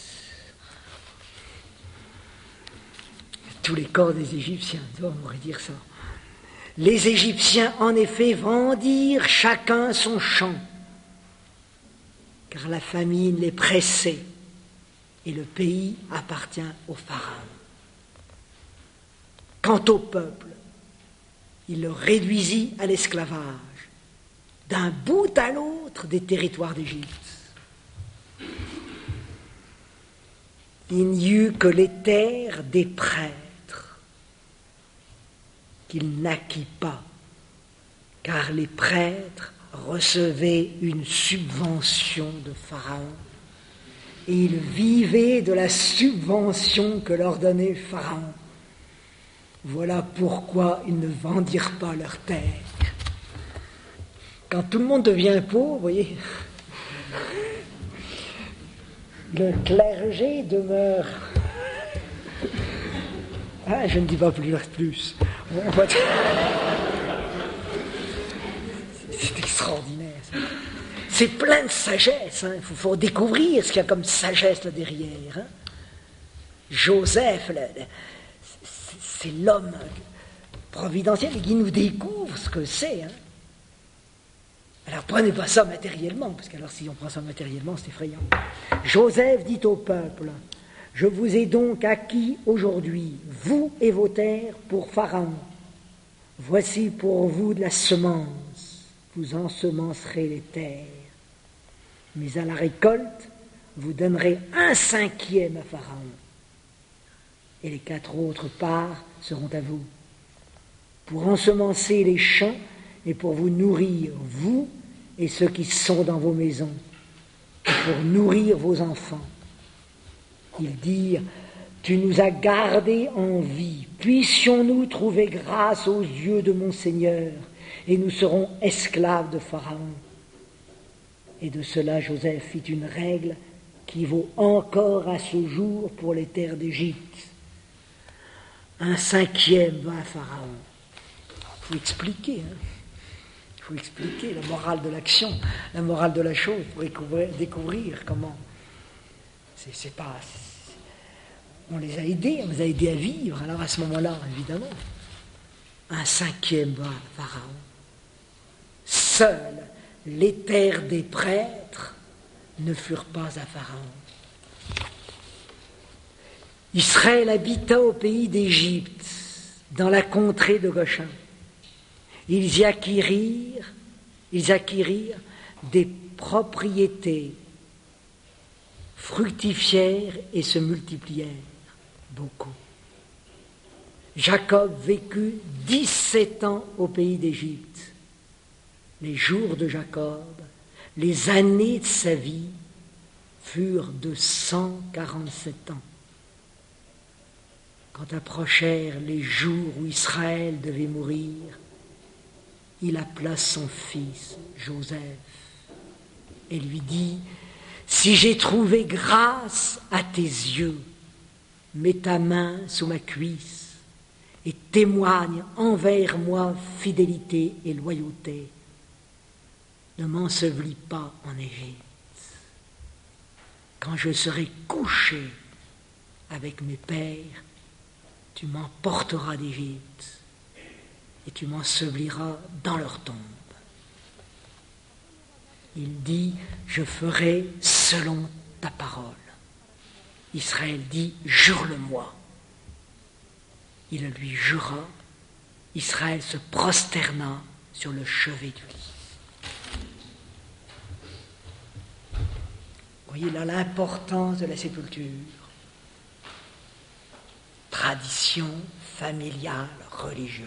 Tous les corps des Égyptiens, on pourrait dire ça. Les Égyptiens, en effet, vendirent chacun son champ, car la famine les pressait, et le pays appartient au Pharaon. Quant au peuple, il le réduisit à l'esclavage, d'un bout à l'autre des territoires d'Égypte. Il n'y eut que les terres des prêtres qu'il n'acquit pas, car les prêtres recevaient une subvention de Pharaon, et ils vivaient de la subvention que leur donnait Pharaon. Voilà pourquoi ils ne vendirent pas leurs terres. Quand tout le monde devient pauvre, vous voyez, le clergé demeure. Ah, je ne dis pas plus. plus. C'est extraordinaire, ça. C'est plein de sagesse. Il hein. faut, faut découvrir ce qu'il y a comme sagesse là derrière. Hein. Joseph, là, c'est l'homme providentiel qui nous découvre ce que c'est. Hein. Alors prenez pas ça matériellement, parce qu'alors si on prend ça matériellement, c'est effrayant. Joseph dit au peuple, je vous ai donc acquis aujourd'hui, vous et vos terres, pour Pharaon. Voici pour vous de la semence, vous ensemencerez les terres. Mais à la récolte, vous donnerez un cinquième à Pharaon. Et les quatre autres parts seront à vous, pour ensemencer les champs et pour vous nourrir, vous et ceux qui sont dans vos maisons, et pour nourrir vos enfants. Ils dirent, tu nous as gardés en vie, puissions-nous trouver grâce aux yeux de mon Seigneur, et nous serons esclaves de Pharaon. Et de cela Joseph fit une règle qui vaut encore à ce jour pour les terres d'Égypte. Un cinquième va à Pharaon. Il faut expliquer, hein. Il faut expliquer la morale de l'action, la morale de la chose, pour découvrir, découvrir comment. C'est, c'est pas. C'est, on les a aidés, on les a aidés à vivre. Alors à ce moment-là, évidemment, un cinquième va à Pharaon. Seules les terres des prêtres ne furent pas à Pharaon. Israël habita au pays d'Égypte, dans la contrée de Goshen. Ils y acquérirent, ils acquérirent des propriétés, fructifièrent et se multiplièrent beaucoup. Jacob vécut dix-sept ans au pays d'Égypte. Les jours de Jacob, les années de sa vie furent de cent quarante-sept ans. Quand approchèrent les jours où Israël devait mourir, il appela son fils Joseph et lui dit : « Si j'ai trouvé grâce à tes yeux, mets ta main sous ma cuisse et témoigne envers moi fidélité et loyauté. Ne m'ensevelis pas en Égypte. Quand je serai couché avec mes pères, tu m'emporteras d'Égypte et tu m'enseveliras dans leur tombe. » Il dit : « Je ferai selon ta parole. » Israël dit : « Jure-le-moi. » Il le lui jura. Israël se prosterna sur le chevet du lit. Vous voyez là l'importance de la sépulture. Tradition familiale religieuse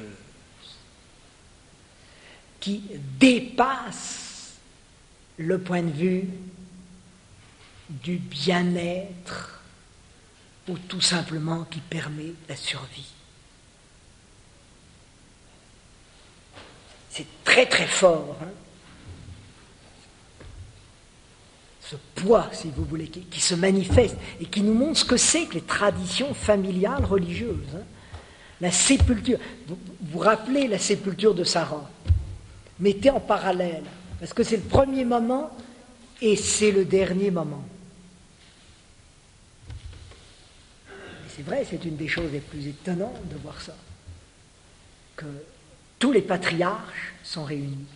qui dépasse le point de vue du bien-être ou tout simplement qui permet la survie. C'est très très fort, hein, ce poids, si vous voulez, qui, qui se manifeste et qui nous montre ce que c'est que les traditions familiales religieuses. Hein. La sépulture, vous vous rappelez la sépulture de Sarah, mettez en parallèle, parce que c'est le premier moment et c'est le dernier moment. Et c'est vrai, c'est une des choses les plus étonnantes de voir ça, que tous les patriarches sont réunis.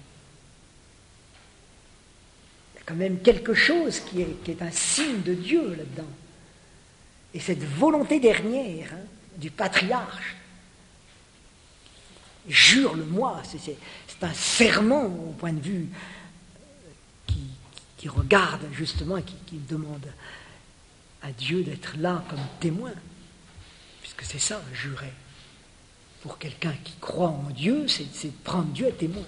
Il y a quand même quelque chose qui est, qui est un signe de Dieu là-dedans. Et cette volonté dernière, hein, du patriarche, jure-le-moi, c'est, c'est, c'est un serment au point de vue qui, qui regarde justement et qui, qui demande à Dieu d'être là comme témoin, puisque c'est ça, jurer. Pour quelqu'un qui croit en Dieu, c'est, c'est de prendre Dieu à témoin.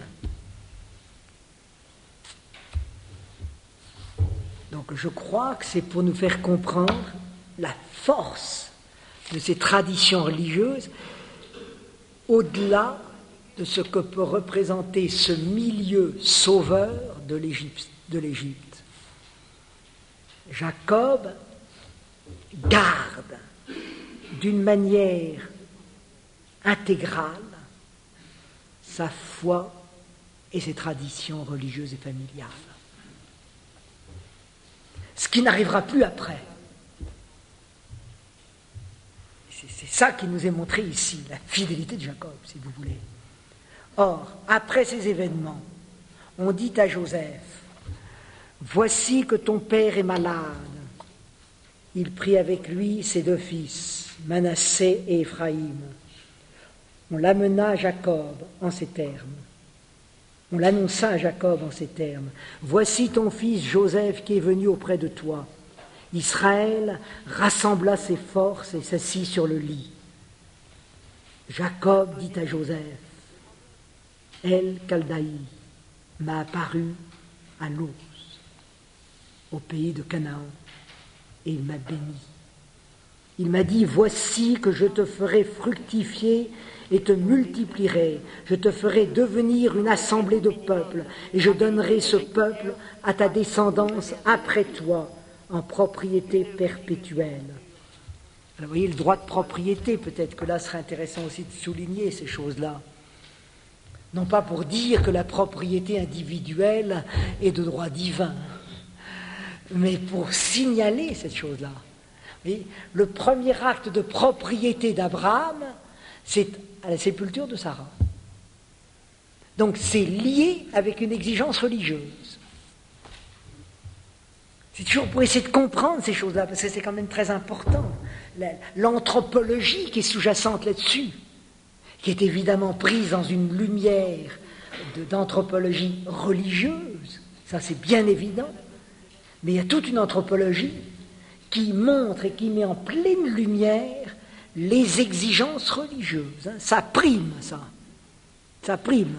Donc je crois que c'est pour nous faire comprendre la force de ces traditions religieuses au-delà de ce que peut représenter ce milieu sauveur de l'Égypte. De l'Égypte. Jacob garde d'une manière intégrale sa foi et ses traditions religieuses et familiales. Ce qui n'arrivera plus après. C'est, c'est ça qui nous est montré ici, la fidélité de Jacob, si vous voulez. Or, après ces événements, on dit à Joseph : « Voici que ton père est malade. » Il prit avec lui ses deux fils, Manassé et Éphraïm. On l'amena à Jacob en ces termes. On l'annonça à Jacob en ces termes. « Voici ton fils Joseph qui est venu auprès de toi. » Israël rassembla ses forces et s'assit sur le lit. Jacob dit à Joseph : « El Kaldaï m'a apparu à Luz, au pays de Canaan, et il m'a béni. Il m'a dit : voici que je te ferai fructifier et te multiplierai. Je te ferai devenir une assemblée de peuples, et je donnerai ce peuple à ta descendance après toi, en propriété perpétuelle. » Alors, vous voyez, le droit de propriété, peut-être que là, serait intéressant aussi de souligner ces choses-là. Non pas pour dire que la propriété individuelle est de droit divin, mais pour signaler cette chose-là. Vous voyez, le premier acte de propriété d'Abraham, c'est à la sépulture de Sarah. Donc c'est lié avec une exigence religieuse. C'est toujours pour essayer de comprendre ces choses-là, parce que c'est quand même très important. la, l'anthropologie qui est sous-jacente là-dessus, qui est évidemment prise dans une lumière de, d'anthropologie religieuse, ça c'est bien évident, mais il y a toute une anthropologie qui montre et qui met en pleine lumière les exigences religieuses. Hein. Ça prime, ça. Ça prime.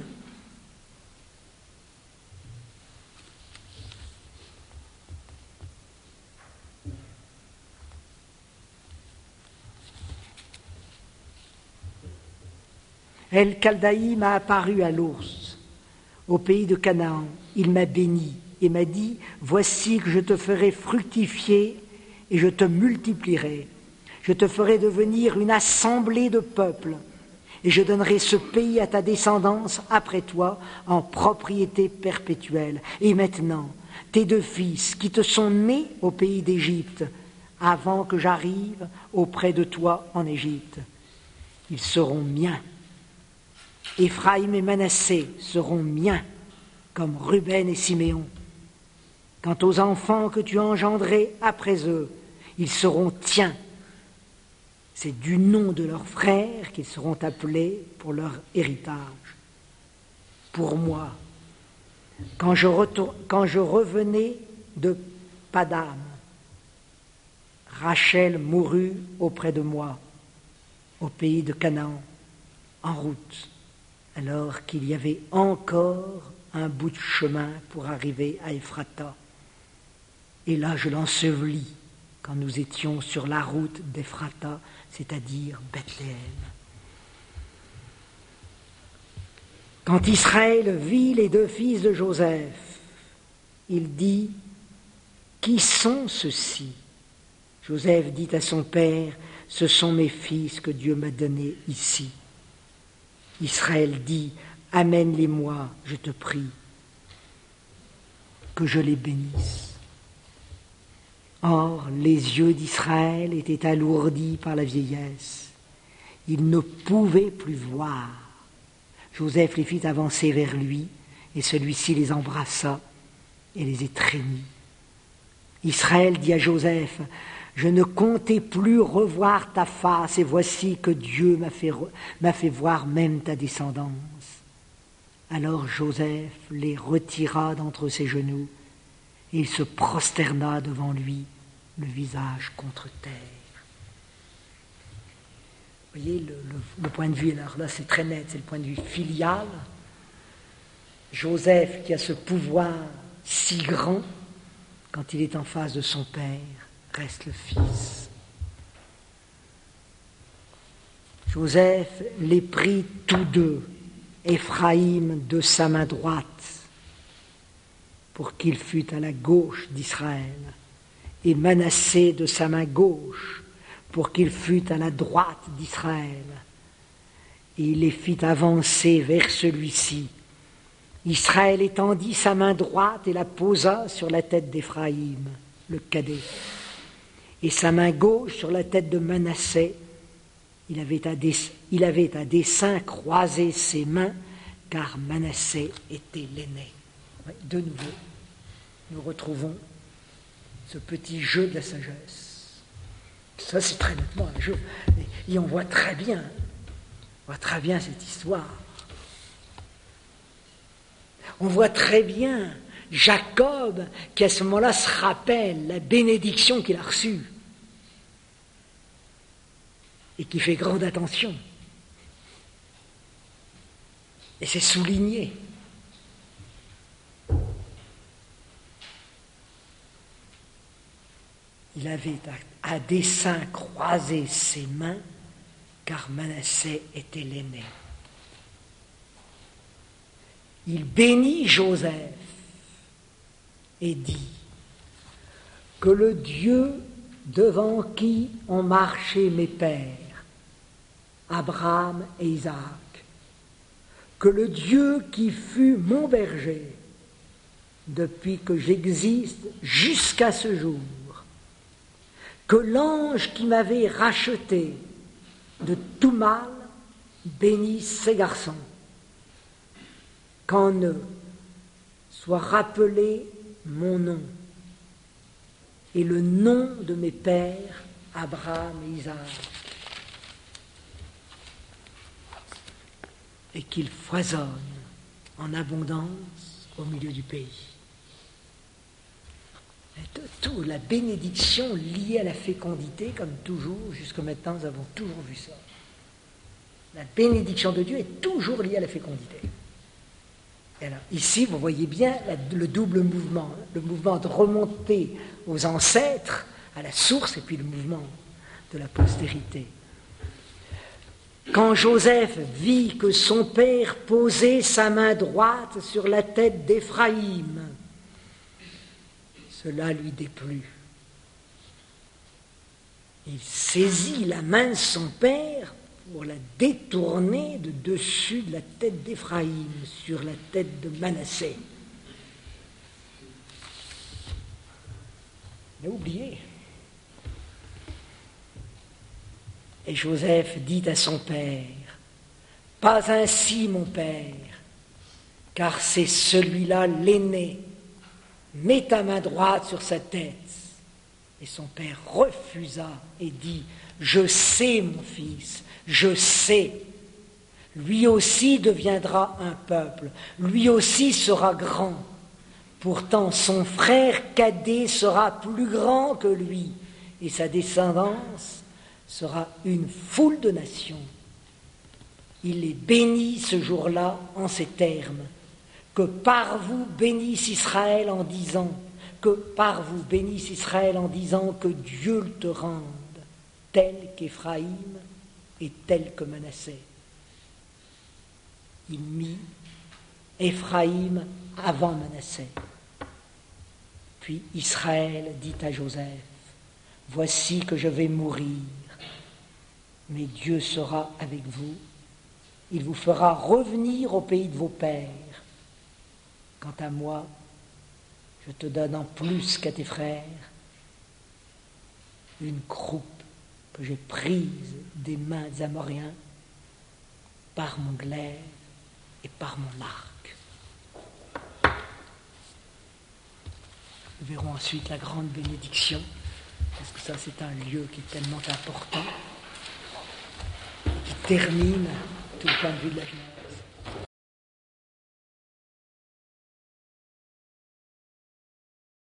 El Kaldaï m'a apparu à l'ours, au pays de Canaan. Il m'a béni et m'a dit, voici que je te ferai fructifier et je te multiplierai. Je te ferai devenir une assemblée de peuples et je donnerai ce pays à ta descendance après toi en propriété perpétuelle. Et maintenant, tes deux fils qui te sont nés au pays d'Égypte, avant que j'arrive auprès de toi en Égypte, ils seront miens. Éphraïm et Manassé seront miens, comme Ruben et Siméon. Quant aux enfants que tu engendrais après eux, ils seront tiens. C'est du nom de leurs frères qu'ils seront appelés pour leur héritage. Pour moi, quand je, retour, quand je revenais de Padam, Rachel mourut auprès de moi, au pays de Canaan, en route, alors qu'il y avait encore un bout de chemin pour arriver à Ephrata. Et là, je l'ensevelis quand nous étions sur la route d'Ephrata, c'est-à-dire Bethléem. Quand Israël vit les deux fils de Joseph, il dit, « Qui sont ceux-ci » Joseph dit à son père, « Ce sont mes fils que Dieu m'a donnés ici. » Israël dit, « Amène-les-moi, je te prie, que je les bénisse. » Or, les yeux d'Israël étaient alourdis par la vieillesse. Il ne pouvait plus voir. Joseph les fit avancer vers lui, et celui-ci les embrassa et les étreignit. Israël dit à Joseph, « Je ne comptais plus revoir ta face, et voici que Dieu m'a fait, m'a fait voir même ta descendance. » Alors Joseph les retira d'entre ses genoux, et il se prosterna devant lui, le visage contre terre. Vous voyez, le, le, le point de vue, alors là c'est très net, c'est le point de vue filial. Joseph qui a ce pouvoir si grand, quand il est en face de son père, reste le fils. Joseph les prit tous deux, Éphraïm de sa main droite, pour qu'il fût à la gauche d'Israël, et Manassé de sa main gauche, pour qu'il fût à la droite d'Israël. Et il les fit avancer vers celui-ci. Israël étendit sa main droite et la posa sur la tête d'Éphraïm, le cadet, et sa main gauche sur la tête de Manassé. Il avait à des, il avait à dessein croisé ses mains, car Manassé était l'aîné. De nouveau, nous retrouvons ce petit jeu de la sagesse. Ça, c'est très nettement un jeu. Et on voit très bien, on voit très bien cette histoire. On voit très bien Jacob qui, à ce moment-là, se rappelle la bénédiction qu'il a reçue et qui fait grande attention. Et c'est souligné. Il avait à, à dessein croisé ses mains, car Manassé était l'aîné. Il bénit Joseph et dit que le Dieu devant qui ont marché mes pères, Abraham et Isaac, que le Dieu qui fut mon berger depuis que j'existe jusqu'à ce jour, que l'ange qui m'avait racheté de tout mal bénisse ces garçons, qu'en eux soit rappelé mon nom et le nom de mes pères Abraham et Isaac, et qu'il foisonne en abondance au milieu du pays. Et tout, la bénédiction liée à la fécondité, comme toujours, jusque maintenant, nous avons toujours vu ça. La bénédiction de Dieu est toujours liée à la fécondité. Et alors, ici, vous voyez bien la, le double mouvement, hein, le mouvement de remonter aux ancêtres, à la source, et puis le mouvement de la postérité. Quand Joseph vit que son père posait sa main droite sur la tête d'Éphraïm, cela lui déplut. Il saisit la main de son père pour la détourner de dessus de la tête d'Éphraïm sur la tête de Manassé. Il a oublié. Et Joseph dit à son père, « Pas ainsi, mon père, car c'est celui-là l'aîné. Mets ta main droite sur sa tête. » Et son père refusa et dit, « Je sais, mon fils, je sais. Lui aussi deviendra un peuple, lui aussi sera grand. Pourtant, son frère cadet sera plus grand que lui, et sa descendance sera une foule de nations. » Il les bénit ce jour-là en ces termes, « Que par vous bénisse Israël en disant, que par vous bénisse Israël en disant que Dieu te rende, tel qu'Éphraïm et tel que Manassé. » Il mit Éphraïm avant Manassé. Puis Israël dit à Joseph, « Voici que je vais mourir, mais Dieu sera avec vous. Il vous fera revenir au pays de vos pères. Quant à moi, je te donne en plus qu'à tes frères une croupe que j'ai prise des mains des Amoriens par mon glaive et par mon arc. » Nous verrons ensuite la grande bénédiction, parce que ça c'est un lieu qui est tellement important, qui termine tout le point de vue de la génération.